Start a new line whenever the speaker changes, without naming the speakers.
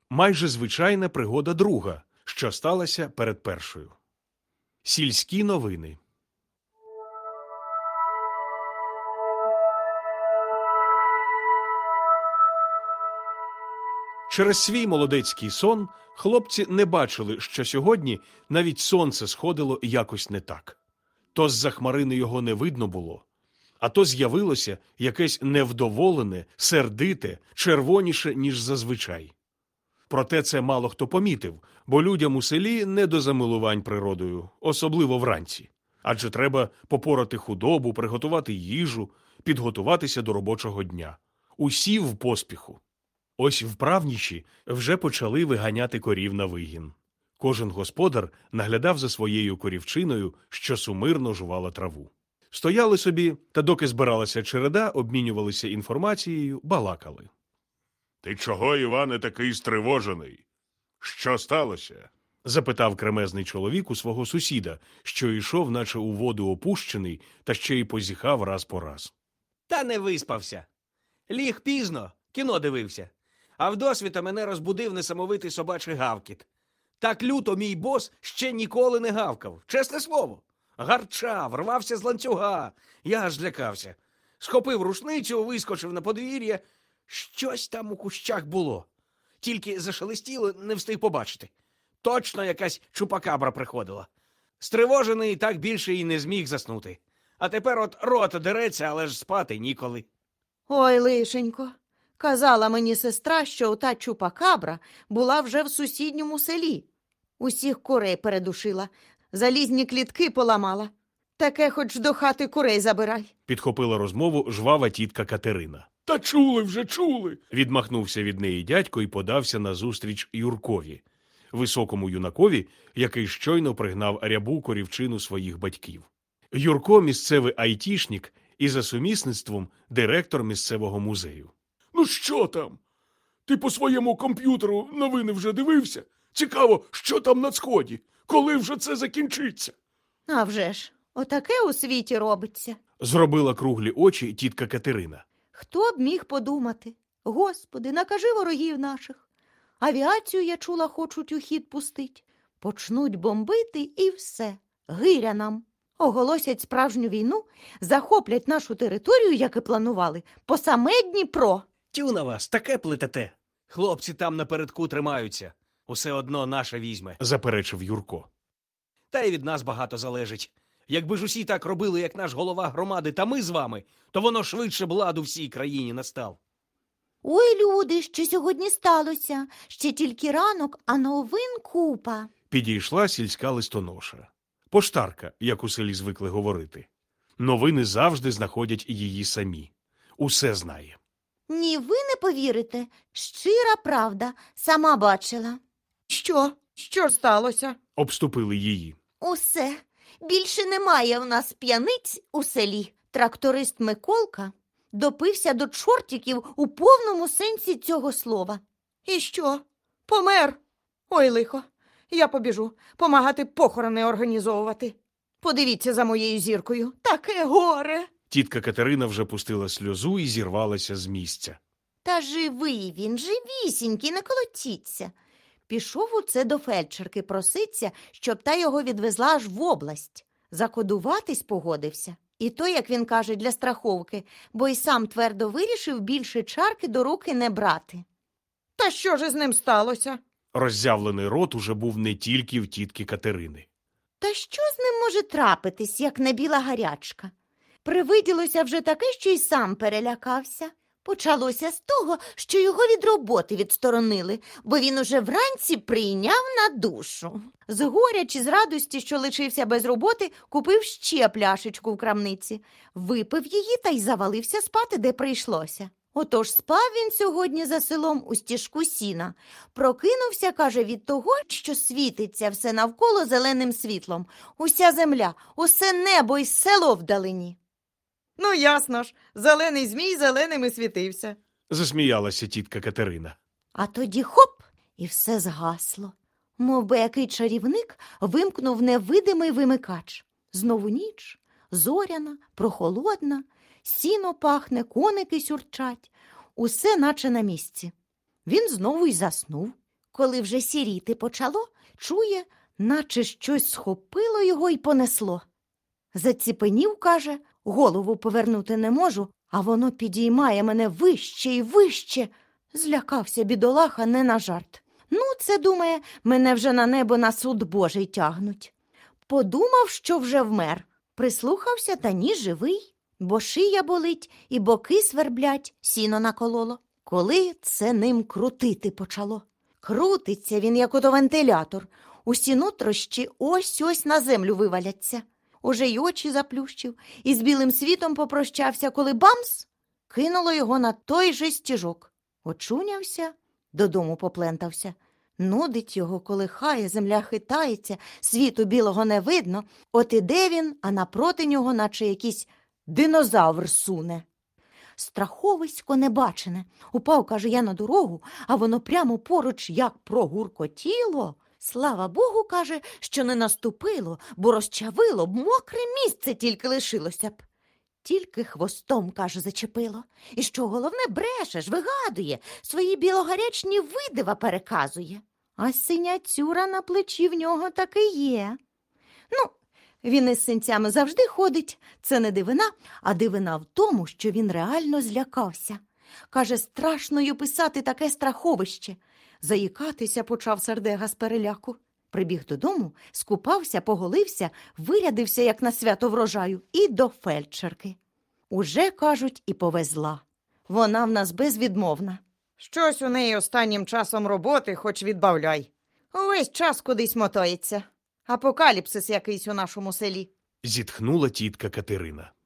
Майже звичайна пригода друга, що сталася перед першою. Сільські новини. Через свій молодецький сон хлопці не бачили, що сьогодні навіть сонце сходило якось не так. То з-за хмарини його не видно було, а то з'явилося якесь невдоволене, сердите, червоніше, ніж зазвичай. Проте це мало хто помітив, бо людям у селі не до замилувань природою, особливо вранці. Адже треба попорати худобу, приготувати їжу, підготуватися до робочого дня. Усі в поспіху. Ось вправніші вже почали виганяти корів на вигін. Кожен господар наглядав за своєю корівчиною, що сумирно жувала траву. Стояли собі, та доки збиралася череда, обмінювалися інформацією, балакали.
Ти чого, Іване, такий стривожений? Що сталося?
Запитав кремезний чоловік у свого сусіда, що йшов, наче у воду опущений, та ще й позіхав раз по раз.
Та не виспався. Ліг пізно, кіно дивився. А вдосвіта мене розбудив несамовитий собачий гавкіт. Так люто мій бос ще ніколи не гавкав, чесне слово. Гарчав, рвався з ланцюга. Я аж злякався. Схопив рушницю, вискочив на подвір'я. Щось там у кущах було. Тільки зашелестіло, не встиг побачити. Точно якась чупакабра приходила. Стривожений так більше і не зміг заснути. А тепер от рот дереться, але ж спати ніколи.
Ой, лишенько, казала мені сестра, що ота чупакабра була вже в сусідньому селі. Усіх курей передушила, залізні клітки поламала. Таке хоч до хати курей забирай.
Підхопила розмову жвава тітка Катерина.
Та чули вже, чули.
Відмахнувся від неї дядько і подався назустріч Юркові, високому юнакові, який щойно пригнав рябу корівчину своїх батьків. Юрко – місцевий айтішник і за сумісництвом директор місцевого музею.
Ну що там? Ти по своєму комп'ютеру новини вже дивився? Цікаво, що там на сході? Коли вже це закінчиться?
А вже ж, отаке у світі робиться.
Зробила круглі очі тітка Катерина.
Хто б міг подумати? Господи, накажи ворогів наших. Авіацію, я чула, хочуть у хід пустить. Почнуть бомбити і все. Гиря нам. Оголосять справжню війну, захоплять нашу територію, як і планували, по саме Дніпро.
Тю на вас, таке плетете. Хлопці там напередку тримаються. Усе одно наше візьме.
Заперечив Юрко.
Та й від нас багато залежить. Якби ж усі так робили, як наш голова громади та ми з вами, то воно швидше б лад у всій країні настав.
Ой, люди, що сьогодні сталося? Ще тільки ранок, а новин купа.
Підійшла сільська листоноша. Поштарка, як у селі звикли говорити. Новини завжди знаходять її самі. Усе знає.
Ні, ви не повірите. Щира правда, сама бачила. Що? Що сталося?
Обступили її.
Усе. Більше немає в нас п'яниць у селі. Тракторист Миколка допився до чортиків у повному сенсі цього слова. І що? Помер? Ой, лихо. Я побіжу помагати похорони організовувати. Подивіться за моєю зіркою. Таке горе.
Тітка Катерина вже пустила сльозу і зірвалася з місця.
Та живий він, живісінький, не колотіться. Пішов у це до фельдшерки проситься, щоб та його відвезла аж в область. Закодуватись погодився. І то, як він каже, для страховки, бо й сам твердо вирішив більше чарки до руки не брати. Та що ж із ним сталося?
Роззявлений рот уже був не тільки в тітки Катерини.
Та що з ним може трапитись, як не біла гарячка? Привиділося вже таке, що й сам перелякався. Почалося з того, що його від роботи відсторонили, бо він уже вранці прийняв на душу. З горя чи з радості, що лишився без роботи, купив ще пляшечку в крамниці. Випив її та й завалився спати, де прийшлося. Отож спав він сьогодні за селом у стіжку сіна. Прокинувся, каже, від того, що світиться все навколо зеленим світлом. Уся земля, усе небо й село вдалині. Ну, ясно ж, зелений змій зеленим і світився.
Засміялася тітка Катерина.
А тоді хоп, і все згасло. Мовби який чарівник вимкнув невидимий вимикач. Знову ніч, зоряна, прохолодна, сіно пахне, коники сюрчать. Усе наче на місці. Він знову й заснув. Коли вже сіріти почало, чує, наче щось схопило його й понесло. Заціпенів, каже, голову повернути не можу, а воно підіймає мене вище і вище. Злякався бідолаха не на жарт. Ну, це, думає, мене вже на небо на суд Божий тягнуть. Подумав, що вже вмер. Прислухався, та ні, живий, бо шия болить і боки сверблять, сіно накололо. Коли це ним крутити почало. Крутиться він, як ото вентилятор. Усі нутрощі ось-ось на землю виваляться. Уже й очі заплющив, і з білим світом попрощався, коли бамс! Кинуло його на той же стіжок. Очунявся, додому поплентався. Нудить його, колихає, земля хитається, світу білого не видно. От іде він, а напроти нього наче якийсь динозавр суне. Страховисько небачене. Упав, каже, я на дорогу, а воно прямо поруч як прогуркотіло. Слава Богу, каже, що не наступило, бо розчавило б, мокре місце тільки лишилося б. Тільки хвостом, каже, зачепило. І що головне, брешеш, вигадує, свої білогарячні видива переказує. А синяцюра на плечі в нього таки є. Ну, він із синцями завжди ходить, це не дивина, а дивина в тому, що він реально злякався. Каже, страшно й описати таке страховище. Заїкатися почав сердега з переляку. Прибіг додому, скупався, поголився, вирядився, як на свято врожаю, і до фельдшерки. Уже, кажуть, і повезла. Вона в нас безвідмовна. Щось у неї останнім часом роботи, хоч відбавляй. Увесь час кудись мотається. Апокаліпсис якийсь у нашому селі.
Зітхнула тітка Катерина.